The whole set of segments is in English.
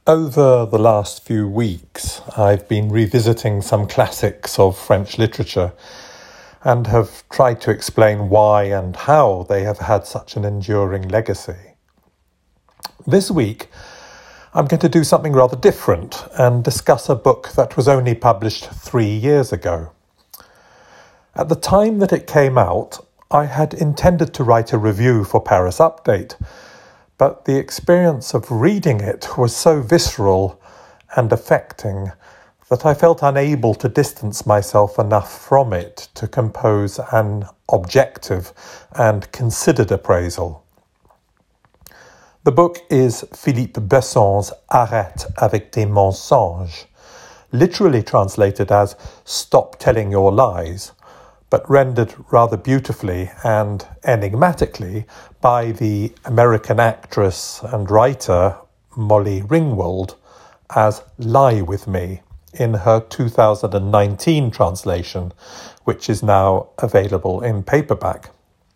Over the last few weeks, I've been revisiting some classics of French literature and have tried to explain why and how they have had such an enduring legacy. This week, I'm going to do something rather different and discuss a book that was only published 3 years ago. At the time that it came out, I had intended to write a review for Paris Update, but the experience of reading it was so visceral and affecting that I felt unable to distance myself enough from it to compose an objective and considered appraisal. The book is Philippe Besson's Arrête avec tes mensonges, literally translated as Stop Telling Your Lies, but rendered rather beautifully and enigmatically by the American actress and writer Molly Ringwald as Lie With Me in her 2019 translation, which is now available in paperback.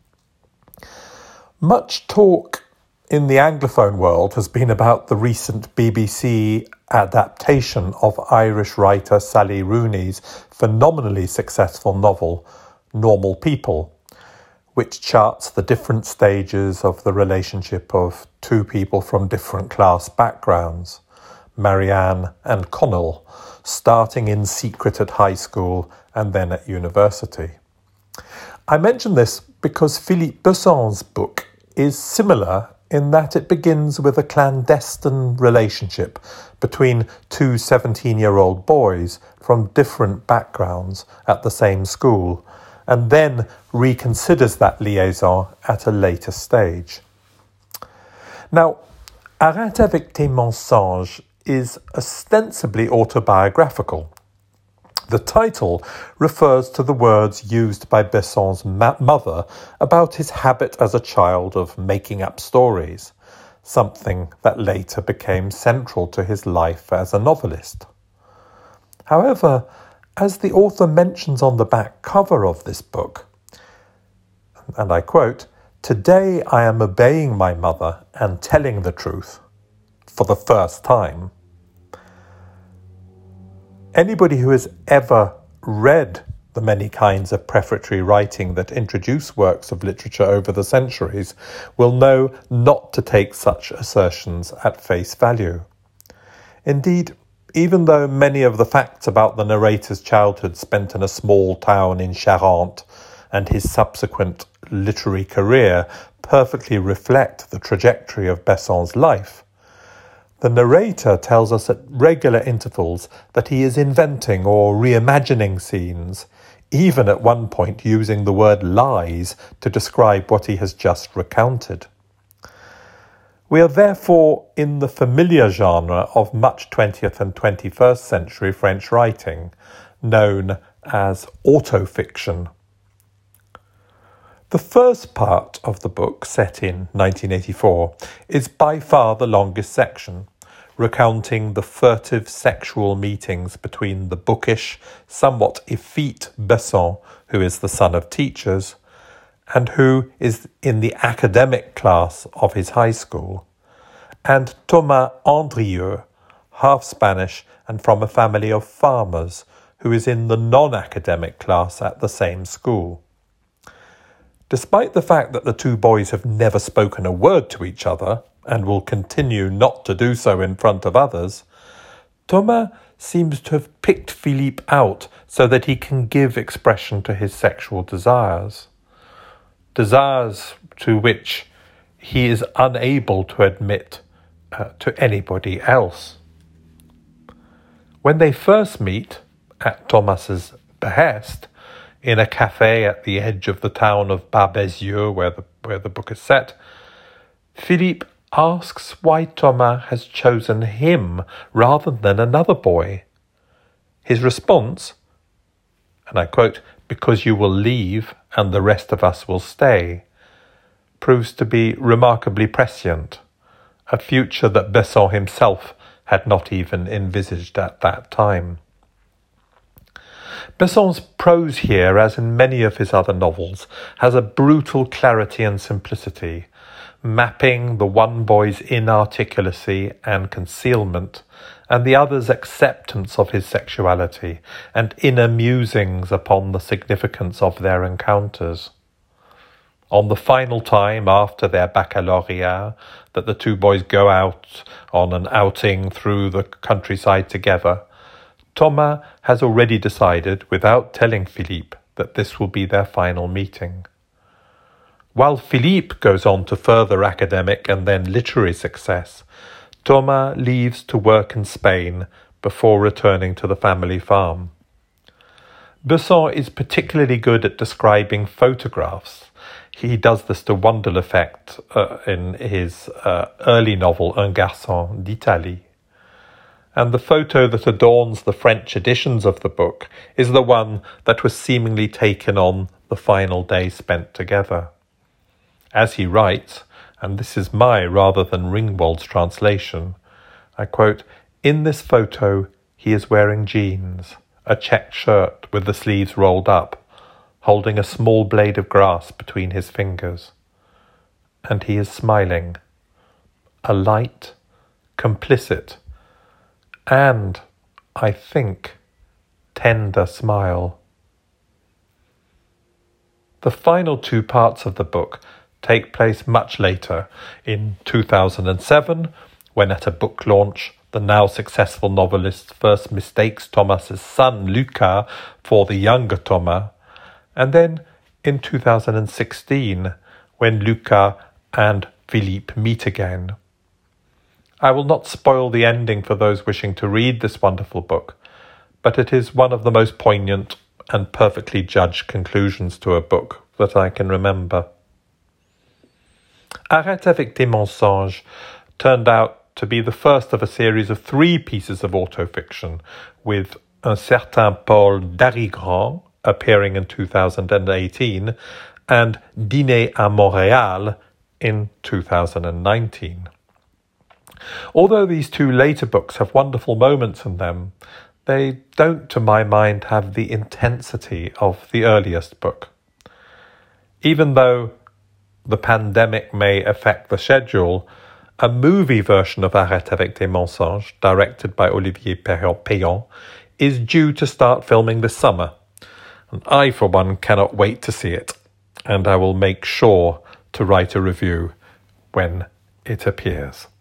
Much talk in the Anglophone world has been about the recent BBC adaptation of Irish writer Sally Rooney's phenomenally successful novel Normal People, which charts the different stages of the relationship of two people from different class backgrounds, Marianne and Connell, starting in secret at high school and then at university. I mention this because Philippe Besson's book is similar in that it begins with a clandestine relationship between two 17-year-old boys from different backgrounds at the same school, and then reconsiders that liaison at a later stage. Now, Arrête avec tes mensonges is ostensibly autobiographical. The title refers to the words used by Besson's mother about his habit as a child of making up stories, something that later became central to his life as a novelist. However, as the author mentions on the back cover of this book, and I quote, "Today I am obeying my mother and telling the truth for the first time." Anybody who has ever read the many kinds of prefatory writing that introduce works of literature over the centuries will know not to take such assertions at face value. Indeed, even though many of the facts about the narrator's childhood spent in a small town in Charente and his subsequent literary career perfectly reflect the trajectory of Besson's life, the narrator tells us at regular intervals that he is inventing or reimagining scenes, even at one point using the word lies to describe what he has just recounted. We are therefore in the familiar genre of much 20th and 21st century French writing, known as autofiction. The first part of the book, set in 1984, is by far the longest section, recounting the furtive sexual meetings between the bookish, somewhat effete Besson, who is the son of teachers, and who is in the academic class of his high school, and Thomas Andrieux, half Spanish and from a family of farmers, who is in the non-academic class at the same school. Despite the fact that the two boys have never spoken a word to each other, and will continue not to do so in front of others, Thomas seems to have picked Philippe out so that he can give expression to his sexual desires to which he is unable to admit to anybody else. When they first meet, at Thomas's behest, in a cafe at the edge of the town of Barbezieux, where the book is set, Philippe asks why Thomas has chosen him rather than another boy. His response, and I quote, "because you will leave and the rest of us will stay," proves to be remarkably prescient, a future that Besson himself had not even envisaged at that time. Besson's prose here, as in many of his other novels, has a brutal clarity and simplicity, mapping the one boy's inarticulacy and concealment, and the other's acceptance of his sexuality and inner musings upon the significance of their encounters. On the final time after their baccalaureate that the two boys go out on an outing through the countryside together, Thomas has already decided, without telling Philippe, that this will be their final meeting. While Philippe goes on to further academic and then literary success, Thomas leaves to work in Spain before returning to the family farm. Besson is particularly good at describing photographs. He does this to wonderful effect in his early novel Un Garçon d'Italie. And the photo that adorns the French editions of the book is the one that was seemingly taken on the final day spent together. As he writes, and this is my rather than Ringwald's translation, I quote, "In this photo he is wearing jeans, a checked shirt with the sleeves rolled up, holding a small blade of grass between his fingers. And he is smiling, a light, complicit, and, I think, tender smile." The final two parts of the book take place much later, in 2007, when at a book launch, the now successful novelist first mistakes Thomas's son Lucas for the younger Thomas, and then in 2016, when Lucas and Philippe meet again. I will not spoil the ending for those wishing to read this wonderful book, but it is one of the most poignant and perfectly judged conclusions to a book that I can remember. Arrête avec tes mensonges turned out to be the first of a series of 3 pieces of autofiction, with Un certain Paul Darigrand appearing in 2018 and Dîner à Montréal in 2019. Although these 2 later books have wonderful moments in them, they don't, to my mind, have the intensity of the earliest book. Even though the pandemic may affect the schedule, a movie version of Arrête avec tes mensonges, directed by Olivier Payon, is due to start filming this summer. And I, for one, cannot wait to see it, and I will make sure to write a review when it appears.